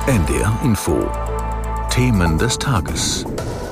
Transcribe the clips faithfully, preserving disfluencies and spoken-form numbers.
N D R Info. Themen des Tages.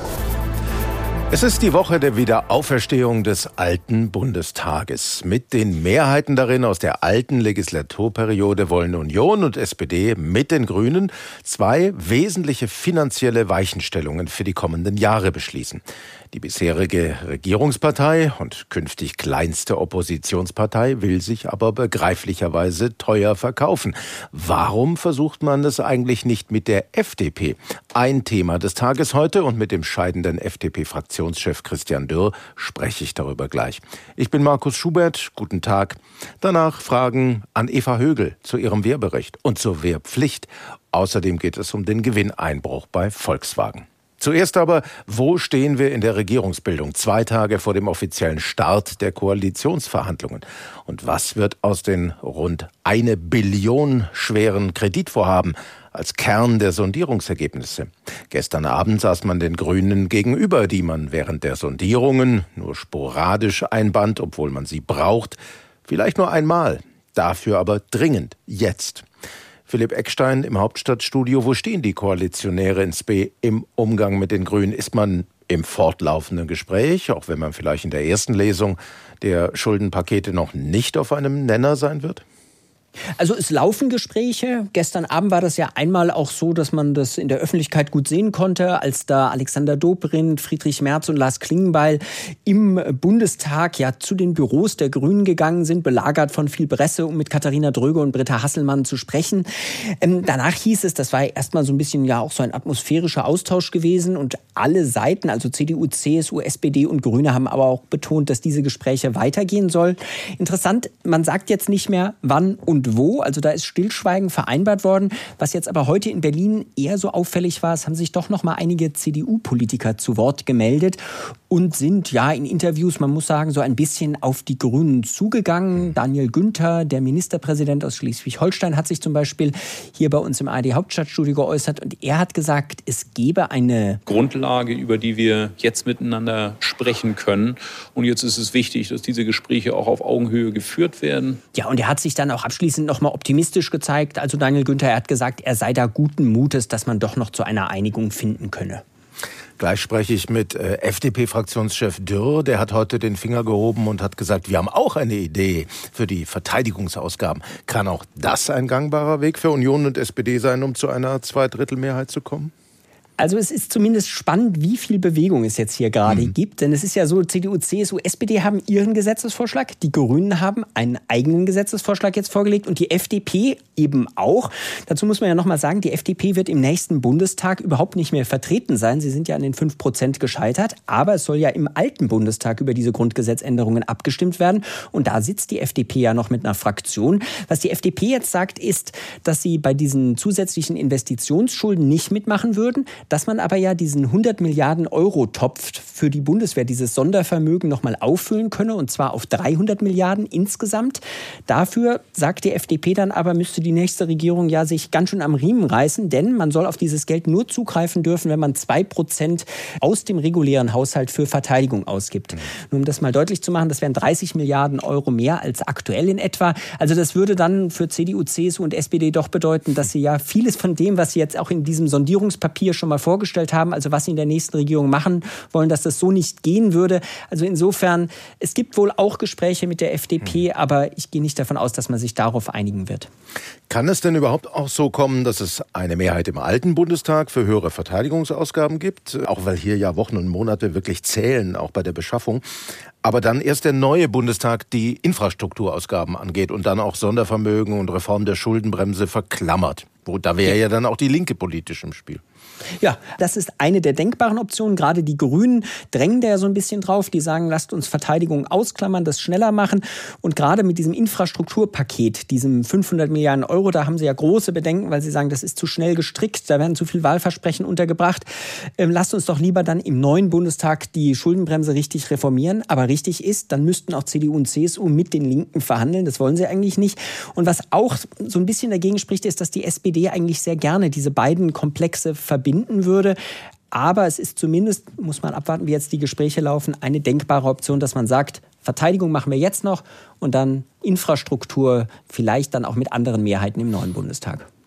Es ist die Woche der Wiederauferstehung des alten Bundestages. Mit den Mehrheiten darin aus der alten Legislaturperiode wollen Union und S P D mit den Grünen zwei wesentliche finanzielle Weichenstellungen für die kommenden Jahre beschließen. Die bisherige Regierungspartei und künftig kleinste Oppositionspartei will sich aber begreiflicherweise teuer verkaufen. Warum versucht man es eigentlich nicht mit der F D P? Ein Thema des Tages heute, und mit dem scheidenden F D P-Fraktionschef Christian Dürr spreche ich darüber gleich. Ich bin Markus Schubert, guten Tag. Danach Fragen an Eva Högel zu ihrem Wehrbericht und zur Wehrpflicht. Außerdem geht es um den Gewinneinbruch bei Volkswagen. Zuerst aber, wo stehen wir in der Regierungsbildung, zwei Tage vor dem offiziellen Start der Koalitionsverhandlungen? Und was wird aus den rund eine Billion schweren Kreditvorhaben als Kern der Sondierungsergebnisse? Gestern Abend saß man den Grünen gegenüber, die man während der Sondierungen nur sporadisch einband, obwohl man sie braucht. Vielleicht nur einmal, dafür aber dringend, jetzt. Philipp Eckstein im Hauptstadtstudio. Wo stehen die Koalitionäre ins B im Umgang mit den Grünen? Ist man im fortlaufenden Gespräch, auch wenn man vielleicht in der ersten Lesung der Schuldenpakete noch nicht auf einem Nenner sein wird? Also es laufen Gespräche. Gestern Abend war das ja einmal auch so, dass man das in der Öffentlichkeit gut sehen konnte, als da Alexander Dobrindt, Friedrich Merz und Lars Klingbeil im Bundestag ja zu den Büros der Grünen gegangen sind, belagert von viel Presse, um mit Katharina Dröge und Britta Hasselmann zu sprechen. Ähm, danach hieß es, das war erstmal so ein bisschen ja auch so ein atmosphärischer Austausch gewesen, und alle Seiten, also C D U, C S U, S P D und Grüne, haben aber auch betont, dass diese Gespräche weitergehen sollen. Interessant, man sagt jetzt nicht mehr, wann und wo, also da ist Stillschweigen vereinbart worden. Was jetzt aber heute in Berlin eher so auffällig war, es haben sich doch noch mal einige C D U-Politiker zu Wort gemeldet und sind ja in Interviews, man muss sagen, so ein bisschen auf die Grünen zugegangen. Daniel Günther, der Ministerpräsident aus Schleswig-Holstein, hat sich zum Beispiel hier bei uns im A R D Hauptstadtstudio geäußert, und er hat gesagt, es gebe eine Grundlage, über die wir jetzt miteinander sprechen können. Und jetzt ist es wichtig, dass diese Gespräche auch auf Augenhöhe geführt werden. Ja, und er hat sich dann auch abschließend noch mal optimistisch gezeigt. Also Daniel Günther, er hat gesagt, er sei da guten Mutes, dass man doch noch zu einer Einigung finden könne. Gleich spreche ich mit äh, F D P-Fraktionschef Dürr. Der hat heute den Finger gehoben und hat gesagt, wir haben auch eine Idee für die Verteidigungsausgaben. Kann auch das ein gangbarer Weg für Union und S P D sein, um zu einer Zweidrittelmehrheit zu kommen? Also es ist zumindest spannend, wie viel Bewegung es jetzt hier gerade mhm. gibt. Denn es ist ja so, C D U, C S U, S P D haben ihren Gesetzesvorschlag, die Grünen haben einen eigenen Gesetzesvorschlag jetzt vorgelegt und die F D P eben auch. Dazu muss man ja nochmal sagen, die F D P wird im nächsten Bundestag überhaupt nicht mehr vertreten sein. Sie sind ja an den fünf Prozent gescheitert. Aber es soll ja im alten Bundestag über diese Grundgesetzänderungen abgestimmt werden. Und da sitzt die F D P ja noch mit einer Fraktion. Was die F D P jetzt sagt, ist, dass sie bei diesen zusätzlichen Investitionsschulden nicht mitmachen würden, dass man aber ja diesen hundert Milliarden Euro Topf für die Bundeswehr, dieses Sondervermögen, nochmal auffüllen könne, und zwar auf dreihundert Milliarden insgesamt. Dafür, sagt die F D P dann aber, müsste die nächste Regierung ja sich ganz schön am Riemen reißen, denn man soll auf dieses Geld nur zugreifen dürfen, wenn man zwei Prozent aus dem regulären Haushalt für Verteidigung ausgibt. Mhm. Nur um das mal deutlich zu machen, das wären dreißig Milliarden Euro mehr als aktuell in etwa. Also das würde dann für C D U, C S U und S P D doch bedeuten, dass sie ja vieles von dem, was sie jetzt auch in diesem Sondierungspapier schon mal vorgestellt haben, also was sie in der nächsten Regierung machen wollen, dass das so nicht gehen würde. Also insofern, es gibt wohl auch Gespräche mit der F D P, mhm. aber ich gehe nicht davon aus, dass man sich darauf einigen wird. Kann es denn überhaupt auch so kommen, dass es eine Mehrheit im alten Bundestag für höhere Verteidigungsausgaben gibt? Auch weil hier ja Wochen und Monate wirklich zählen, auch bei der Beschaffung. Aber dann erst der neue Bundestag die Infrastrukturausgaben angeht und dann auch Sondervermögen und Reform der Schuldenbremse verklammert. Wo, da wäre ja dann auch die Linke politisch im Spiel. Ja, das ist eine der denkbaren Optionen. Gerade die Grünen drängen da ja so ein bisschen drauf. Die sagen, lasst uns Verteidigung ausklammern, das schneller machen. Und gerade mit diesem Infrastrukturpaket, diesem fünfhundert Milliarden Euro, da haben sie ja große Bedenken, weil sie sagen, das ist zu schnell gestrickt, da werden zu viel Wahlversprechen untergebracht. Ähm, lasst uns doch lieber dann im neuen Bundestag die Schuldenbremse richtig reformieren. Aber richtig ist, dann müssten auch C D U und C S U mit den Linken verhandeln. Das wollen sie eigentlich nicht. Und was auch so ein bisschen dagegen spricht, ist, dass die S P D eigentlich sehr gerne diese beiden Komplexe verbinden würde. Aber es ist zumindest, muss man abwarten, wie jetzt die Gespräche laufen, eine denkbare Option, dass man sagt, Verteidigung machen wir jetzt noch und dann Infrastruktur vielleicht dann auch mit anderen Mehrheiten im neuen Bundestag.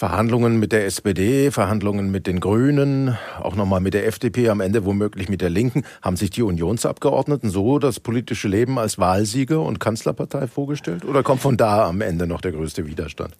Verhandlungen mit der S P D, Verhandlungen mit den Grünen, auch nochmal mit der F D P, am Ende womöglich mit der Linken. Haben sich die Unionsabgeordneten so das politische Leben als Wahlsieger und Kanzlerpartei vorgestellt? Oder kommt von da am Ende noch der größte Widerstand?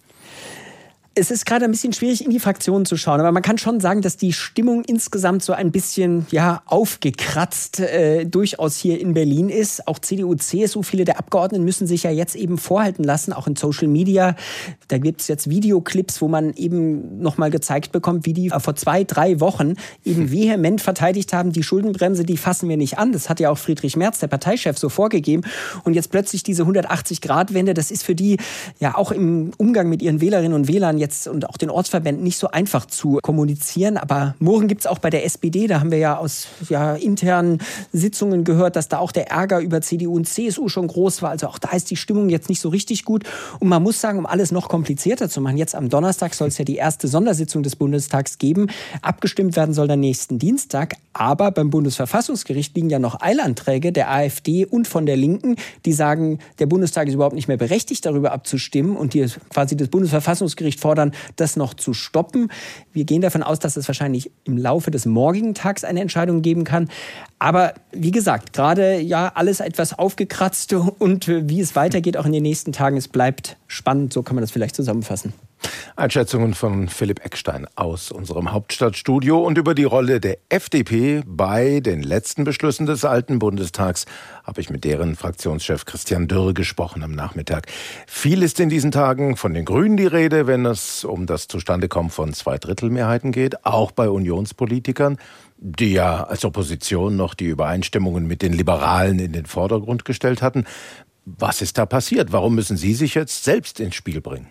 Es ist gerade ein bisschen schwierig, in die Fraktionen zu schauen, aber man kann schon sagen, dass die Stimmung insgesamt so ein bisschen ja, aufgekratzt äh, durchaus hier in Berlin ist. Auch C D U, C S U, viele der Abgeordneten müssen sich ja jetzt eben vorhalten lassen, auch in Social Media. Da gibt es jetzt Videoclips, wo man eben nochmal gezeigt bekommt, wie die vor zwei, drei Wochen eben vehement verteidigt haben, die Schuldenbremse, die fassen wir nicht an. Das hat ja auch Friedrich Merz, der Parteichef, so vorgegeben. Und jetzt plötzlich diese hundertachtzig-Grad-Wende, das ist für die ja auch im Umgang mit ihren Wählerinnen und Wählern jetzt und auch den Ortsverbänden nicht so einfach zu kommunizieren. Aber Murren gibt es auch bei der S P D. Da haben wir ja aus ja, internen Sitzungen gehört, dass da auch der Ärger über C D U und C S U schon groß war. Also auch da ist die Stimmung jetzt nicht so richtig gut. Und man muss sagen, um alles noch komplizierter zu machen, jetzt am Donnerstag soll es ja die erste Sondersitzung des Bundestags geben. Abgestimmt werden soll dann nächsten Dienstag. Aber beim Bundesverfassungsgericht liegen ja noch Eilanträge der AfD und von der Linken, die sagen, der Bundestag ist überhaupt nicht mehr berechtigt, darüber abzustimmen. Und die quasi das Bundesverfassungsgericht fordern, das noch zu stoppen. Wir gehen davon aus, dass es wahrscheinlich im Laufe des morgigen Tags eine Entscheidung geben kann. Aber wie gesagt, gerade ja alles etwas aufgekratzt und wie es weitergeht auch in den nächsten Tagen, es bleibt spannend, so kann man das vielleicht zusammenfassen. Einschätzungen von Philipp Eckstein aus unserem Hauptstadtstudio und über die Rolle der F D P bei den letzten Beschlüssen des alten Bundestags habe ich mit deren Fraktionschef Christian Dürr gesprochen am Nachmittag. Viel ist in diesen Tagen von den Grünen die Rede, wenn es um das Zustandekommen von Zweidrittelmehrheiten geht, auch bei Unionspolitikern, die ja als Opposition noch die Übereinstimmungen mit den Liberalen in den Vordergrund gestellt hatten. Was ist da passiert? Warum müssen Sie sich jetzt selbst ins Spiel bringen?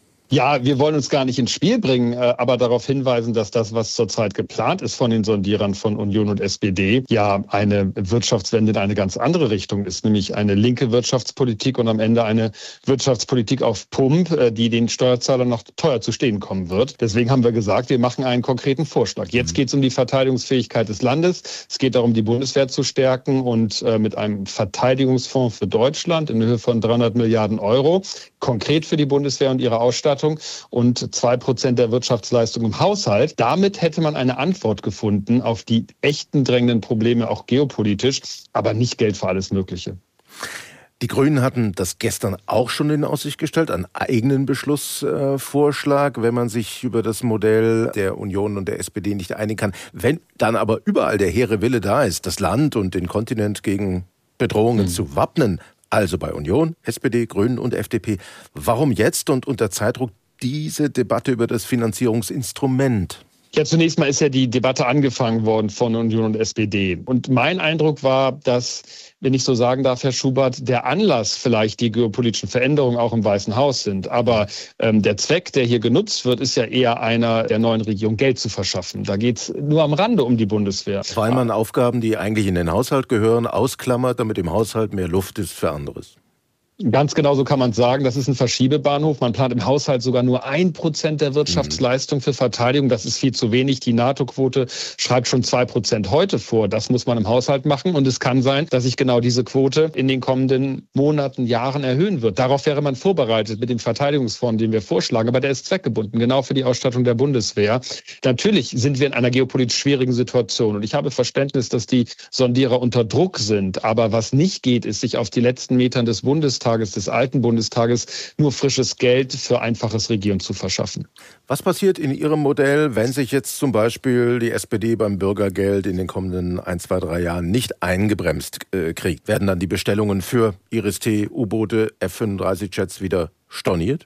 Ja, wir wollen uns gar nicht ins Spiel bringen, aber darauf hinweisen, dass das, was zurzeit geplant ist von den Sondierern von Union und S P D, ja eine Wirtschaftswende in eine ganz andere Richtung ist, nämlich eine linke Wirtschaftspolitik und am Ende eine Wirtschaftspolitik auf Pump, die den Steuerzahlern noch teuer zu stehen kommen wird. Deswegen haben wir gesagt, wir machen einen konkreten Vorschlag. Jetzt geht es um die Verteidigungsfähigkeit des Landes. Es geht darum, die Bundeswehr zu stärken und mit einem Verteidigungsfonds für Deutschland in Höhe von dreihundert Milliarden Euro, konkret für die Bundeswehr und ihre Ausstattung, und zwei Prozent der Wirtschaftsleistung im Haushalt. Damit hätte man eine Antwort gefunden auf die echten drängenden Probleme, auch geopolitisch, aber nicht Geld für alles Mögliche. Die Grünen hatten das gestern auch schon in Aussicht gestellt, einen eigenen Beschlussvorschlag, äh, wenn man sich über das Modell der Union und der S P D nicht einigen kann. Wenn dann aber überall der hehre Wille da ist, das Land und den Kontinent gegen Bedrohungen hm. zu wappnen, also bei Union, S P D, Grünen und F D P. Warum jetzt und unter Zeitdruck diese Debatte über das Finanzierungsinstrument? Ja, zunächst mal ist ja die Debatte angefangen worden von Union und S P D. Und mein Eindruck war, dass, wenn ich so sagen darf, Herr Schubert, der Anlass vielleicht die geopolitischen Veränderungen auch im Weißen Haus sind. Aber ähm, der Zweck, der hier genutzt wird, ist ja eher einer der neuen Regierung, Geld zu verschaffen. Da geht es nur am Rande um die Bundeswehr. Weil man Aufgaben, die eigentlich in den Haushalt gehören, ausklammert, damit im Haushalt mehr Luft ist für anderes. Ganz genau so kann man sagen. Das ist ein Verschiebebahnhof. Man plant im Haushalt sogar nur ein Prozent der Wirtschaftsleistung für Verteidigung. Das ist viel zu wenig. Die NATO-Quote schreibt schon zwei Prozent heute vor. Das muss man im Haushalt machen. Und es kann sein, dass sich genau diese Quote in den kommenden Monaten, Jahren erhöhen wird. Darauf wäre man vorbereitet mit dem Verteidigungsfonds, den wir vorschlagen. Aber der ist zweckgebunden, genau für die Ausstattung der Bundeswehr. Natürlich sind wir in einer geopolitisch schwierigen Situation. Und ich habe Verständnis, dass die Sondierer unter Druck sind. Aber was nicht geht, ist, sich auf die letzten Metern des Bundestages des alten Bundestages nur frisches Geld für einfaches Regieren zu verschaffen. Was passiert in Ihrem Modell, wenn sich jetzt zum Beispiel die S P D beim Bürgergeld in den kommenden ein, zwei, drei Jahren nicht eingebremst äh, kriegt? Werden dann die Bestellungen für Iris-T, U-Boote, F fünfunddreißig Jets wieder storniert?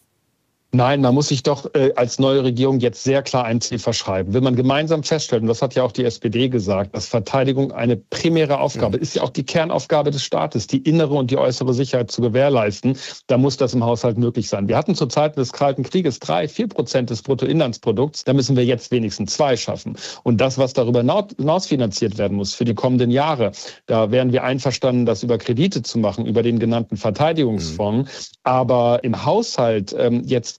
Nein, man muss sich doch äh, als neue Regierung jetzt sehr klar ein Ziel verschreiben. Will man gemeinsam feststellen, und das hat ja auch die S P D gesagt, dass Verteidigung eine primäre Aufgabe, mhm. ist ja auch die Kernaufgabe des Staates, die innere und die äußere Sicherheit zu gewährleisten, da muss das im Haushalt möglich sein. Wir hatten zu Zeiten des Kalten Krieges drei, vier Prozent des Bruttoinlandsprodukts, da müssen wir jetzt wenigstens zwei schaffen. Und das, was darüber hinaus finanziert werden muss für die kommenden Jahre, da wären wir einverstanden, das über Kredite zu machen, über den genannten Verteidigungsfonds. Mhm. Aber im Haushalt ähm, jetzt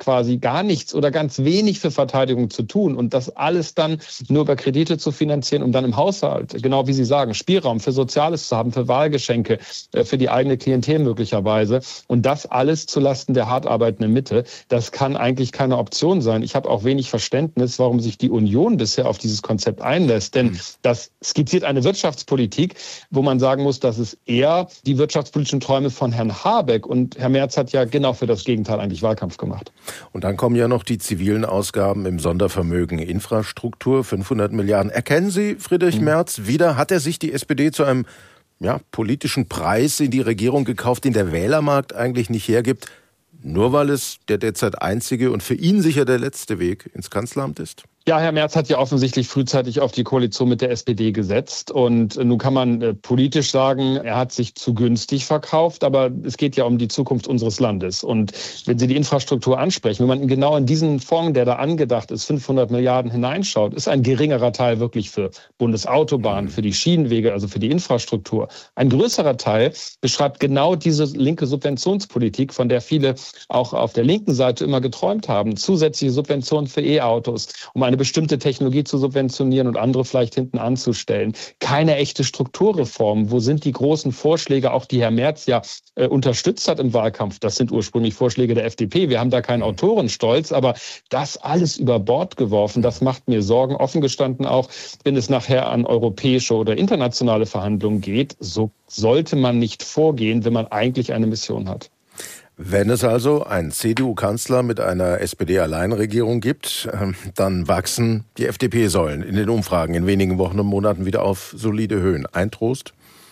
quasi gar nichts oder ganz wenig für Verteidigung zu tun und das alles dann nur über Kredite zu finanzieren, um dann im Haushalt, genau wie Sie sagen, Spielraum für Soziales zu haben, für Wahlgeschenke, für die eigene Klientel möglicherweise und das alles zulasten der hart arbeitenden Mitte, das kann eigentlich keine Option sein. Ich habe auch wenig Verständnis, warum sich die Union bisher auf dieses Konzept einlässt, denn das skizziert eine Wirtschaftspolitik, wo man sagen muss, dass es eher die wirtschaftspolitischen Träume von Herrn Habeck und Herr Merz hat ja genau für das Gegenteil eigentlich Wahlkampf gemacht. Und dann kommen ja noch die zivilen Ausgaben im Sondervermögen Infrastruktur, fünfhundert Milliarden. Erkennen Sie Friedrich Merz wieder? Hat er sich die S P D zu einem ja, politischen Preis in die Regierung gekauft, den der Wählermarkt eigentlich nicht hergibt, nur weil es der derzeit einzige und für ihn sicher der letzte Weg ins Kanzleramt ist? Ja, Herr Merz hat ja offensichtlich frühzeitig auf die Koalition mit der S P D gesetzt. Und nun kann man äh, politisch sagen, er hat sich zu günstig verkauft. Aber es geht ja um die Zukunft unseres Landes. Und wenn Sie die Infrastruktur ansprechen, wenn man genau in diesen Fonds, der da angedacht ist, fünfhundert Milliarden hineinschaut, ist ein geringerer Teil wirklich für Bundesautobahnen, für die Schienenwege, also für die Infrastruktur. Ein größerer Teil beschreibt genau diese linke Subventionspolitik, von der viele auch auf der linken Seite immer geträumt haben. Zusätzliche Subventionen für E-Autos, um eine bestimmte Technologie zu subventionieren und andere vielleicht hinten anzustellen. Keine echte Strukturreform. Wo sind die großen Vorschläge, auch die Herr Merz ja äh, unterstützt hat im Wahlkampf? Das sind ursprünglich Vorschläge der F D P. Wir haben da keinen Autorenstolz, aber das alles über Bord geworfen, das macht mir Sorgen. Offen gestanden auch, wenn es nachher an europäische oder internationale Verhandlungen geht, so sollte man nicht vorgehen, wenn man eigentlich eine Mission hat. Wenn es also einen C D U-Kanzler mit einer S P D-Alleinregierung gibt, dann wachsen die F D P-Säulen in den Umfragen in wenigen Wochen und Monaten wieder auf solide Höhen. Ein Trost?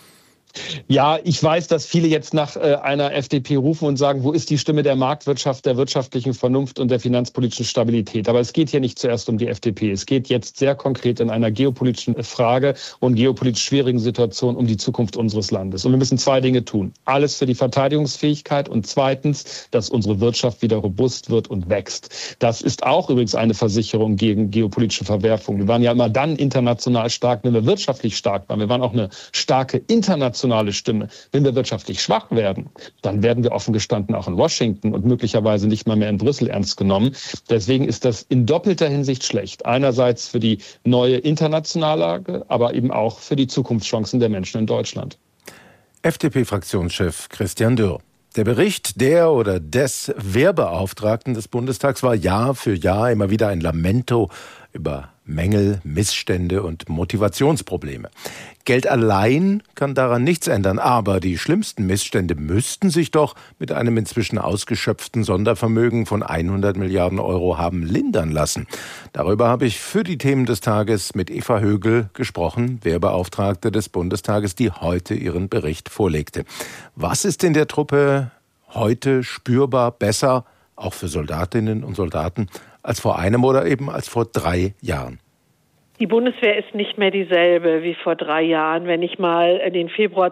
Ja, ich weiß, dass viele jetzt nach äh, einer F D P rufen und sagen, wo ist die Stimme der Marktwirtschaft, der wirtschaftlichen Vernunft und der finanzpolitischen Stabilität? Aber es geht hier nicht zuerst um die F D P. Es geht jetzt sehr konkret in einer geopolitischen Frage und geopolitisch schwierigen Situation um die Zukunft unseres Landes. Und wir müssen zwei Dinge tun. Alles für die Verteidigungsfähigkeit und zweitens, dass unsere Wirtschaft wieder robust wird und wächst. Das ist auch übrigens eine Versicherung gegen geopolitische Verwerfungen. Wir waren ja immer dann international stark, wenn wir wirtschaftlich stark waren. Wir waren auch eine starke internationale Stimme. Wenn wir wirtschaftlich schwach werden, dann werden wir offen gestanden auch in Washington und möglicherweise nicht mal mehr in Brüssel ernst genommen. Deswegen ist das in doppelter Hinsicht schlecht. Einerseits für die neue internationale Lage, aber eben auch für die Zukunftschancen der Menschen in Deutschland. F D P-Fraktionschef Christian Dürr. Der Bericht der oder des Wehrbeauftragten des Bundestags war Jahr für Jahr immer wieder ein Lamento über Mängel, Missstände und Motivationsprobleme. Geld allein kann daran nichts ändern, aber die schlimmsten Missstände müssten sich doch mit einem inzwischen ausgeschöpften Sondervermögen von hundert Milliarden Euro haben lindern lassen. Darüber habe ich für die Themen des Tages mit Eva Högel gesprochen, Wehrbeauftragte des Bundestages, die heute ihren Bericht vorlegte. Was ist in der Truppe heute spürbar besser, auch für Soldatinnen und Soldaten, als vor einem oder eben als vor drei Jahren? Die Bundeswehr ist nicht mehr dieselbe wie vor drei Jahren. Wenn ich mal den Februar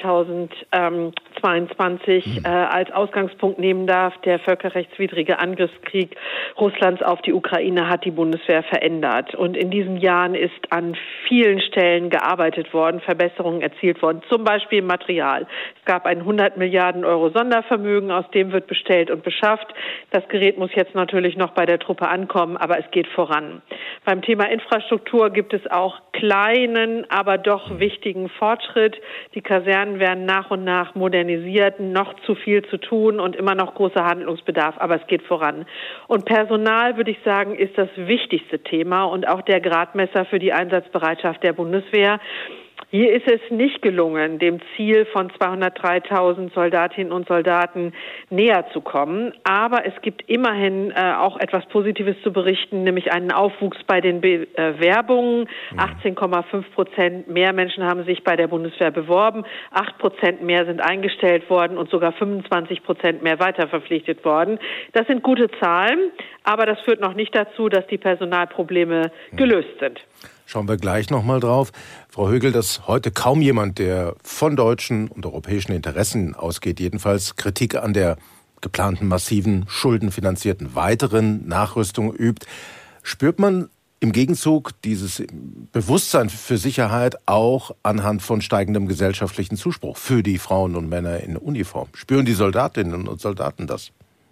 zweitausendzweiundzwanzig äh, als Ausgangspunkt nehmen darf, der völkerrechtswidrige Angriffskrieg Russlands auf die Ukraine hat die Bundeswehr verändert. Und in diesen Jahren ist an vielen Stellen gearbeitet worden, Verbesserungen erzielt worden, zum Beispiel im Material. Es gab ein hundert Milliarden Euro Sondervermögen, aus dem wird bestellt und beschafft. Das Gerät muss jetzt natürlich noch bei der Truppe ankommen, aber es geht voran. Beim Thema Infrastruktur gibt es auch kleinen, aber doch wichtigen Fortschritt. Die Kasernen werden nach und nach modernisiert, noch zu viel zu tun und immer noch großer Handlungsbedarf, aber es geht voran. Und Personal, würde ich sagen, ist das wichtigste Thema und auch der Gradmesser für die Einsatzbereitschaft der Bundeswehr. Hier ist es nicht gelungen, dem Ziel von zweihundertdreitausend Soldatinnen und Soldaten näher zu kommen. Aber es gibt immerhin äh, auch etwas Positives zu berichten, nämlich einen Aufwuchs bei den Bewerbungen. achtzehn Komma fünf Prozent mehr Menschen haben sich bei der Bundeswehr beworben, acht Prozent mehr sind eingestellt worden und sogar fünfundzwanzig Prozent mehr weiterverpflichtet worden. Das sind gute Zahlen, aber das führt noch nicht dazu, dass die Personalprobleme gelöst sind. Schauen wir gleich noch mal drauf. Frau Högel, dass heute kaum jemand, der von deutschen und europäischen Interessen ausgeht, jedenfalls Kritik an der geplanten massiven, schuldenfinanzierten weiteren Nachrüstung übt. Spürt man im Gegenzug dieses Bewusstsein für Sicherheit auch anhand von steigendem gesellschaftlichen Zuspruch für die Frauen und Männer in Uniform? Spüren die Soldatinnen und Soldaten das?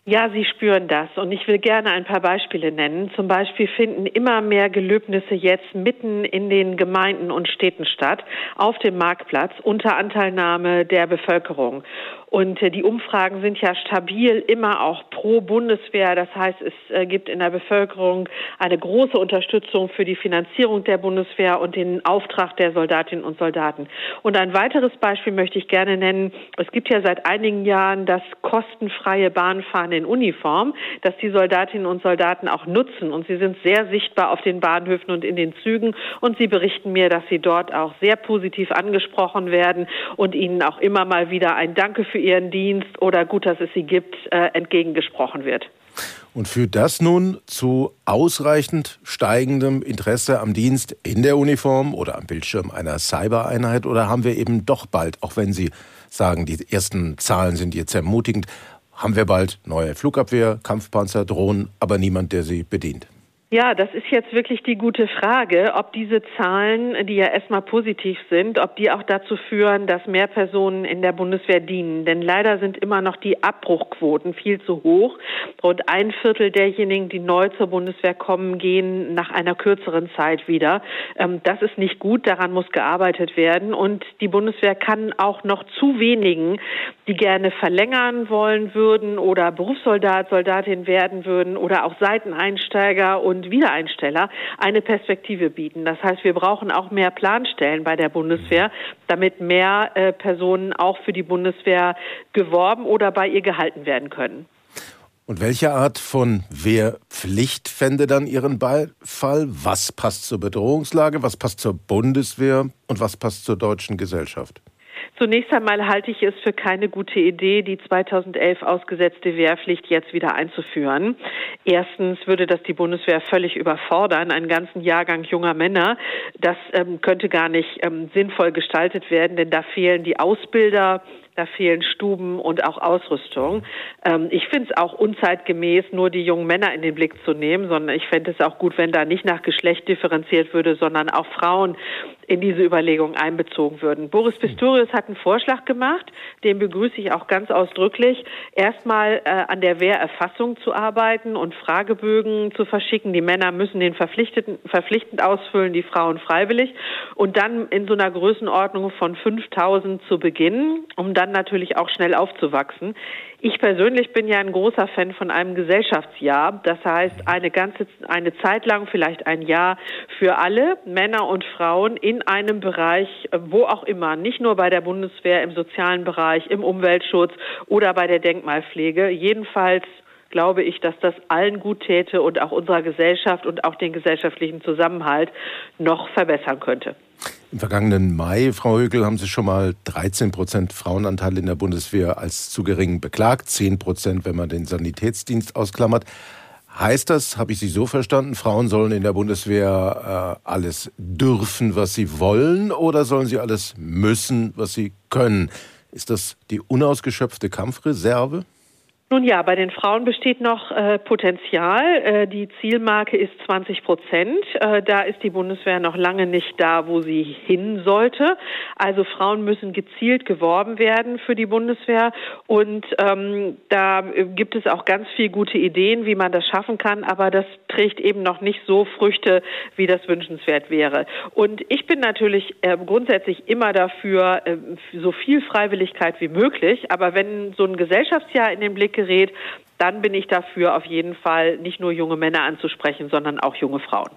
Ja, sie spüren das und ich will gerne ein paar Beispiele nennen. Zum Beispiel finden immer mehr Gelöbnisse jetzt mitten in den Gemeinden und Städten statt, auf dem Marktplatz, unter Anteilnahme der Bevölkerung. Und die Umfragen sind ja stabil, immer auch pro Bundeswehr. Das heißt, es gibt in der Bevölkerung eine große Unterstützung für die Finanzierung der Bundeswehr und den Auftrag der Soldatinnen und Soldaten. Und ein weiteres Beispiel möchte ich gerne nennen. Es gibt ja seit einigen Jahren das kostenfreie Bahnfahren in Uniform, das die Soldatinnen und Soldaten auch nutzen. Und sie sind sehr sichtbar auf den Bahnhöfen und in den Zügen. Und sie berichten mir, dass sie dort auch sehr positiv angesprochen werden und ihnen auch immer mal wieder ein Danke für ihren Dienst oder gut, dass es sie gibt, äh, entgegengesprochen wird. Und führt das nun zu ausreichend steigendem Interesse am Dienst in der Uniform oder am Bildschirm einer Cybereinheit? Oder haben wir eben doch bald, auch wenn Sie sagen, die ersten Zahlen sind jetzt ermutigend, haben wir bald neue Flugabwehr, Kampfpanzer, Drohnen, aber niemand, der sie bedient? Ja, das ist jetzt wirklich die gute Frage, ob diese Zahlen, die ja erstmal positiv sind, ob die auch dazu führen, dass mehr Personen in der Bundeswehr dienen. Denn leider sind immer noch die Abbruchquoten viel zu hoch. Rund ein Viertel derjenigen, die neu zur Bundeswehr kommen, gehen nach einer kürzeren Zeit wieder. Das ist nicht gut, daran muss gearbeitet werden. Und die Bundeswehr kann auch noch zu wenigen, die gerne verlängern wollen würden oder Berufssoldat, Soldatin werden würden oder auch Seiteneinsteiger und Wiedereinsteller eine Perspektive bieten. Das heißt, wir brauchen auch mehr Planstellen bei der Bundeswehr, damit mehr äh, Personen auch für die Bundeswehr geworben oder bei ihr gehalten werden können. Und welche Art von Wehrpflicht fände dann Ihren Beifall? Was passt zur Bedrohungslage, was passt zur Bundeswehr und was passt zur deutschen Gesellschaft? Zunächst einmal halte ich es für keine gute Idee, die zweitausendelf ausgesetzte Wehrpflicht jetzt wieder einzuführen. Erstens würde das die Bundeswehr völlig überfordern, einen ganzen Jahrgang junger Männer. Das ähm, könnte gar nicht ähm, sinnvoll gestaltet werden, denn da fehlen die Ausbilder, da fehlen Stuben und auch Ausrüstung. Ähm, ich finde es auch unzeitgemäß, nur die jungen Männer in den Blick zu nehmen, sondern ich fände es auch gut, wenn da nicht nach Geschlecht differenziert würde, sondern auch Frauen in diese Überlegung einbezogen würden. Boris Pistorius hat einen Vorschlag gemacht, den begrüße ich auch ganz ausdrücklich, erstmal äh, an der Wehrerfassung zu arbeiten und Fragebögen zu verschicken. Die Männer müssen den verpflichtend, verpflichtend ausfüllen, die Frauen freiwillig und dann in so einer Größenordnung von fünftausend zu beginnen, um dann natürlich auch schnell aufzuwachsen. Ich persönlich bin ja ein großer Fan von einem Gesellschaftsjahr. Das heißt, eine ganze, eine Zeit lang, vielleicht ein Jahr für alle Männer und Frauen in einem Bereich, wo auch immer, nicht nur bei der Bundeswehr, im sozialen Bereich, im Umweltschutz oder bei der Denkmalpflege. Jedenfalls glaube ich, dass das allen gut täte und auch unserer Gesellschaft und auch den gesellschaftlichen Zusammenhalt noch verbessern könnte. Im vergangenen Mai, Frau Högel, haben Sie schon mal dreizehn Prozent Frauenanteil in der Bundeswehr als zu gering beklagt, zehn Prozent, wenn man den Sanitätsdienst ausklammert. Heißt das, habe ich Sie so verstanden, Frauen sollen in der Bundeswehr äh, alles dürfen, was sie wollen, oder sollen sie alles müssen, was sie können? Ist das die unausgeschöpfte Kampfreserve? Nun ja, bei den Frauen besteht noch äh, Potenzial. Äh, die Zielmarke ist zwanzig Prozent. Äh, da ist die Bundeswehr noch lange nicht da, wo sie hin sollte. Also Frauen müssen gezielt geworben werden für die Bundeswehr. Und ähm, da gibt es auch ganz viele gute Ideen, wie man das schaffen kann. Aber das trägt eben noch nicht so Früchte, wie das wünschenswert wäre. Und ich bin natürlich äh, grundsätzlich immer dafür, äh, so viel Freiwilligkeit wie möglich. Aber wenn so ein Gesellschaftsjahr in den Blick gerät, dann bin ich dafür auf jeden Fall nicht nur junge Männer anzusprechen, sondern auch junge Frauen.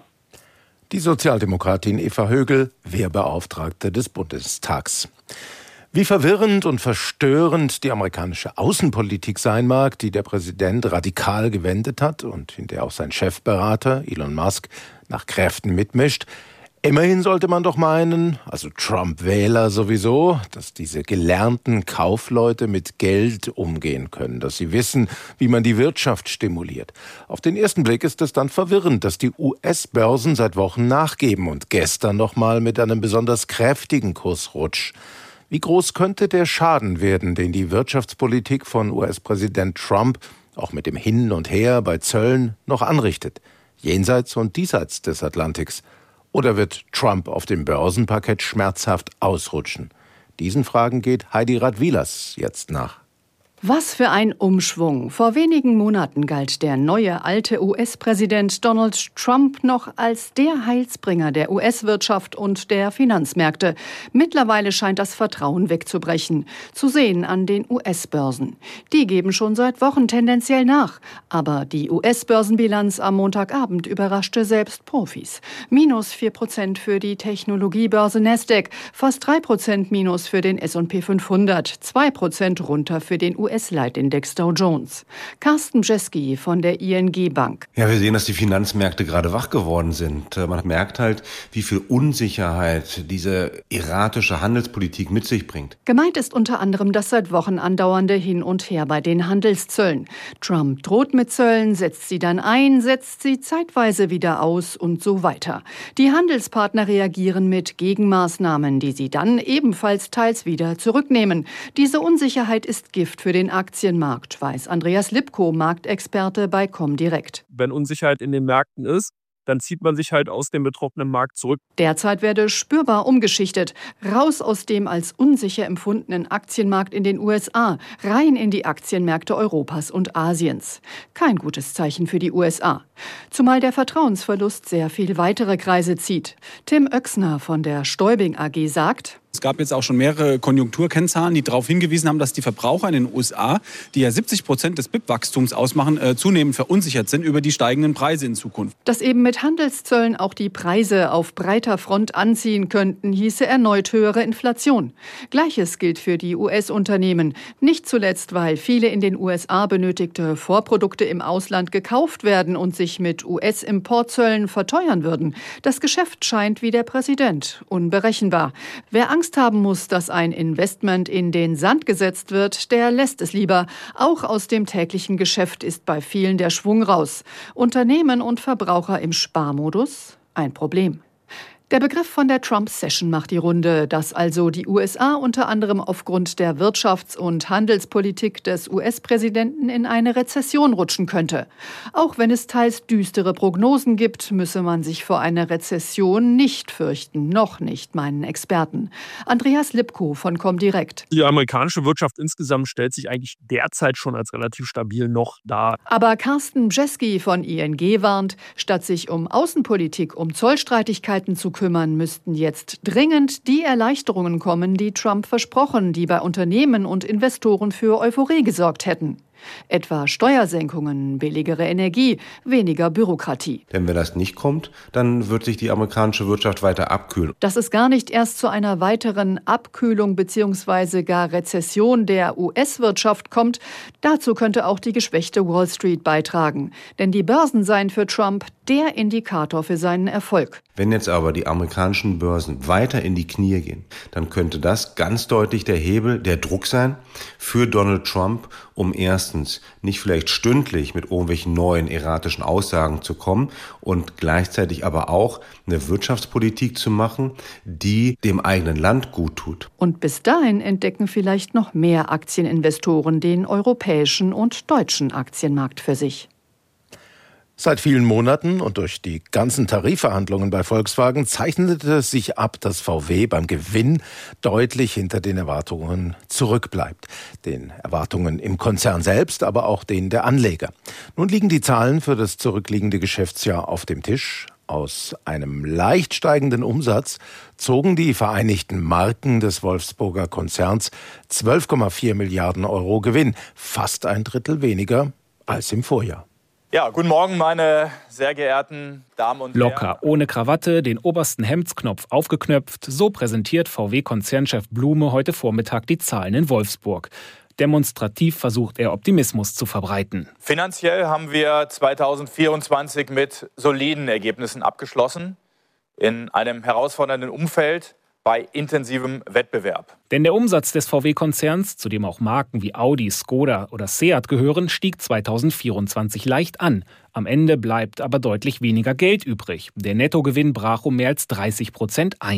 Die Sozialdemokratin Eva Högel, Wehrbeauftragte des Bundestags. Wie verwirrend und verstörend die amerikanische Außenpolitik sein mag, die der Präsident radikal gewendet hat und in der auch sein Chefberater Elon Musk nach Kräften mitmischt, immerhin sollte man doch meinen, also Trump-Wähler sowieso, dass diese gelernten Kaufleute mit Geld umgehen können, dass sie wissen, wie man die Wirtschaft stimuliert. Auf den ersten Blick ist es dann verwirrend, dass die U S-Börsen seit Wochen nachgeben und gestern nochmal mit einem besonders kräftigen Kursrutsch. Wie groß könnte der Schaden werden, den die Wirtschaftspolitik von U S-Präsident Trump auch mit dem Hin und Her bei Zöllen noch anrichtet, jenseits und diesseits des Atlantiks? Oder wird Trump auf dem Börsenparkett schmerzhaft ausrutschen? Diesen Fragen geht Heidi Radwilas jetzt nach. Was für ein Umschwung. Vor wenigen Monaten galt der neue alte U S-Präsident Donald Trump noch als der Heilsbringer der U S-Wirtschaft und der Finanzmärkte. Mittlerweile scheint das Vertrauen wegzubrechen. Zu sehen an den U S-Börsen. Die geben schon seit Wochen tendenziell nach. Aber die U S-Börsenbilanz am Montagabend überraschte selbst Profis. Minus vier Prozent für die Technologiebörse Nasdaq, fast drei Prozent Minus für den S und P fünfhundert, zwei Prozent runter für den U S-Leitindex Dow Jones. Carsten Bjeski von der I N G Bank. Ja, wir sehen, dass die Finanzmärkte gerade wach geworden sind. Man merkt halt, wie viel Unsicherheit diese erratische Handelspolitik mit sich bringt. Gemeint ist unter anderem das seit Wochen andauernde Hin und Her bei den Handelszöllen. Trump droht mit Zöllen, setzt sie dann ein, setzt sie zeitweise wieder aus und so weiter. Die Handelspartner reagieren mit Gegenmaßnahmen, die sie dann ebenfalls teils wieder zurücknehmen. Diese Unsicherheit ist Gift für den Aktienmarkt, weiß Andreas Lipko, Marktexperte bei Comdirect. Wenn Unsicherheit in den Märkten ist, dann zieht man sich halt aus dem betroffenen Markt zurück. Derzeit werde spürbar umgeschichtet. Raus aus dem als unsicher empfundenen Aktienmarkt in den U S A, rein in die Aktienmärkte Europas und Asiens. Kein gutes Zeichen für die U S A. Zumal der Vertrauensverlust sehr viel weitere Kreise zieht. Tim Oechsner von der Stäubing A G sagt: Es gab jetzt auch schon mehrere Konjunkturkennzahlen, die darauf hingewiesen haben, dass die Verbraucher in den U S A, die ja siebzig Prozent des B I P-Wachstums ausmachen, äh, zunehmend verunsichert sind über die steigenden Preise in Zukunft. Dass eben mit Handelszöllen auch die Preise auf breiter Front anziehen könnten, hieße erneut höhere Inflation. Gleiches gilt für die U S-Unternehmen. Nicht zuletzt, weil viele in den U S A benötigte Vorprodukte im Ausland gekauft werden und sich mit U S-Importzöllen verteuern würden. Das Geschäft scheint wie der Präsident unberechenbar. Wer Angst haben muss, dass ein Investment in den Sand gesetzt wird, der lässt es lieber. Auch aus dem täglichen Geschäft ist bei vielen der Schwung raus. Unternehmen und Verbraucher im Sparmodus? Ein Problem. Der Begriff von der Trump-Session macht die Runde, dass also die U S A unter anderem aufgrund der Wirtschafts- und Handelspolitik des U S-Präsidenten in eine Rezession rutschen könnte. Auch wenn es teils düstere Prognosen gibt, müsse man sich vor einer Rezession nicht fürchten. Noch nicht, meinen Experten. Andreas Lipko von Comdirect. Die amerikanische Wirtschaft insgesamt stellt sich eigentlich derzeit schon als relativ stabil noch dar. Aber Carsten Bjeski von I N G warnt, statt sich um Außenpolitik, um Zollstreitigkeiten zu kümmern, müssten jetzt dringend die Erleichterungen kommen, die Trump versprochen, die bei Unternehmen und Investoren für Euphorie gesorgt hätten. Etwa Steuersenkungen, billigere Energie, weniger Bürokratie. Denn wenn das nicht kommt, dann wird sich die amerikanische Wirtschaft weiter abkühlen. Dass es gar nicht erst zu einer weiteren Abkühlung bzw. gar Rezession der U S-Wirtschaft kommt, dazu könnte auch die geschwächte Wall Street beitragen. Denn die Börsen seien für Trump der Indikator für seinen Erfolg. Wenn jetzt aber die amerikanischen Börsen weiter in die Knie gehen, dann könnte das ganz deutlich der Hebel, der Druck sein für Donald Trump, um erstens nicht vielleicht stündlich mit irgendwelchen neuen erratischen Aussagen zu kommen und gleichzeitig aber auch eine Wirtschaftspolitik zu machen, die dem eigenen Land gut tut. Und bis dahin entdecken vielleicht noch mehr Aktieninvestoren den europäischen und deutschen Aktienmarkt für sich. Seit vielen Monaten und durch die ganzen Tarifverhandlungen bei Volkswagen zeichnete sich ab, dass V W beim Gewinn deutlich hinter den Erwartungen zurückbleibt. Den Erwartungen im Konzern selbst, aber auch denen der Anleger. Nun liegen die Zahlen für das zurückliegende Geschäftsjahr auf dem Tisch. Aus einem leicht steigenden Umsatz zogen die Vereinigten Marken des Wolfsburger Konzerns zwölf Komma vier Milliarden Euro Gewinn, fast ein Drittel weniger als im Vorjahr. Ja, guten Morgen, meine sehr geehrten Damen und Herren. Locker, ohne Krawatte, den obersten Hemdsknopf aufgeknöpft, so präsentiert V W-Konzernchef Blume heute Vormittag die Zahlen in Wolfsburg. Demonstrativ versucht er, Optimismus zu verbreiten. Finanziell haben wir zweitausendvierundzwanzig mit soliden Ergebnissen abgeschlossen, in einem herausfordernden Umfeld, bei intensivem Wettbewerb. Denn der Umsatz des V W-Konzerns, zu dem auch Marken wie Audi, Skoda oder Seat gehören, stieg zweitausendvierundzwanzig leicht an. Am Ende bleibt aber deutlich weniger Geld übrig. Der Nettogewinn brach um mehr als dreißig Prozent ein.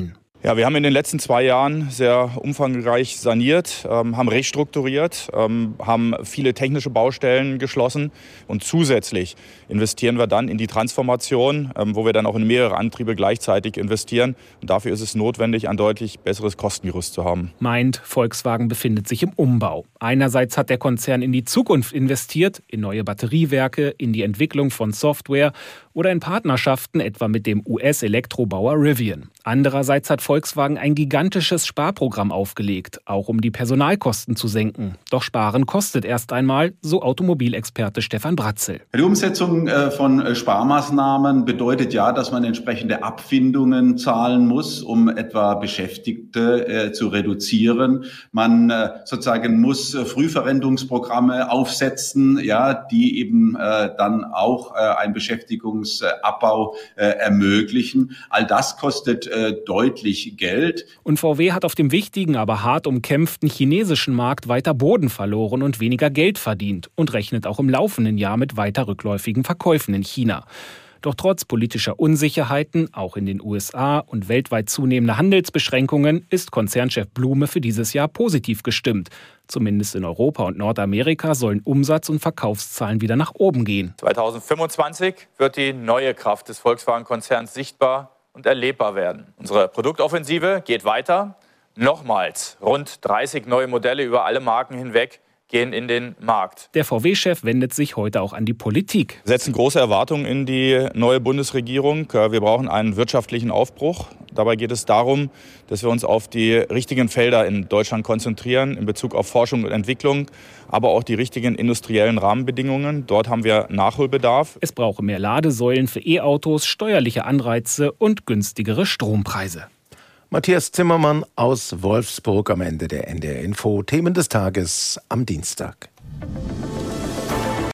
Ja, wir haben in den letzten zwei Jahren sehr umfangreich saniert, ähm, haben restrukturiert, ähm, haben viele technische Baustellen geschlossen und zusätzlich investieren wir dann in die Transformation, ähm, wo wir dann auch in mehrere Antriebe gleichzeitig investieren. Und dafür ist es notwendig, ein deutlich besseres Kostengerüst zu haben. Meint, Volkswagen befindet sich im Umbau. Einerseits hat der Konzern in die Zukunft investiert, in neue Batteriewerke, in die Entwicklung von Software oder in Partnerschaften etwa mit dem U S-Elektrobauer Rivian. Andererseits hat Volkswagen ein gigantisches Sparprogramm aufgelegt, auch um die Personalkosten zu senken. Doch Sparen kostet erst einmal, so Automobilexperte Stefan Bratzel. Die Umsetzung von Sparmaßnahmen bedeutet ja, dass man entsprechende Abfindungen zahlen muss, um etwa Beschäftigte zu reduzieren. Man sozusagen muss Frühverrentungsprogramme aufsetzen, ja, die eben dann auch ein Beschäftigungsabbau ermöglichen. All das kostet deutlich Geld. Und V W hat auf dem wichtigen, aber hart umkämpften chinesischen Markt weiter Boden verloren und weniger Geld verdient und rechnet auch im laufenden Jahr mit weiter rückläufigen Verkäufen in China. Doch trotz politischer Unsicherheiten, auch in den U S A und weltweit zunehmender Handelsbeschränkungen, ist Konzernchef Blume für dieses Jahr positiv gestimmt. Zumindest in Europa und Nordamerika sollen Umsatz- und Verkaufszahlen wieder nach oben gehen. zweitausendfünfundzwanzig wird die neue Kraft des Volkswagen-Konzerns sichtbar und erlebbar werden. Unsere Produktoffensive geht weiter. Nochmals rund dreißig neue Modelle über alle Marken hinweg gehen in den Markt. Der V W-Chef wendet sich heute auch an die Politik. Wir setzen große Erwartungen in die neue Bundesregierung. Wir brauchen einen wirtschaftlichen Aufbruch. Dabei geht es darum, dass wir uns auf die richtigen Felder in Deutschland konzentrieren, in Bezug auf Forschung und Entwicklung, aber auch die richtigen industriellen Rahmenbedingungen. Dort haben wir Nachholbedarf. Es brauche mehr Ladesäulen für E-Autos, steuerliche Anreize und günstigere Strompreise. Matthias Zimmermann aus Wolfsburg am Ende der N D R Info. Themen des Tages am Dienstag.